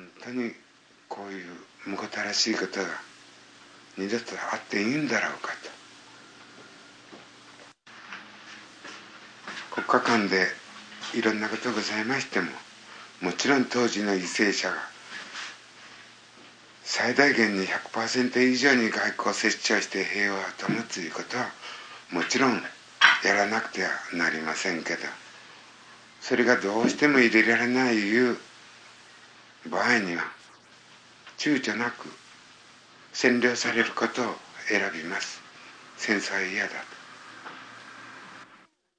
当にこういうむごたらしいことが二度とあっていいんだろうかと。国家間でいろんなことがございましても、もちろん当時の為政者が最大限に 100% 以上に外交折衝して平和を保つということはもちろんやらなくてはなりませんけど、それがどうしても入れられないいう場合には躊躇なく占領されることを選びます。戦争は嫌だと。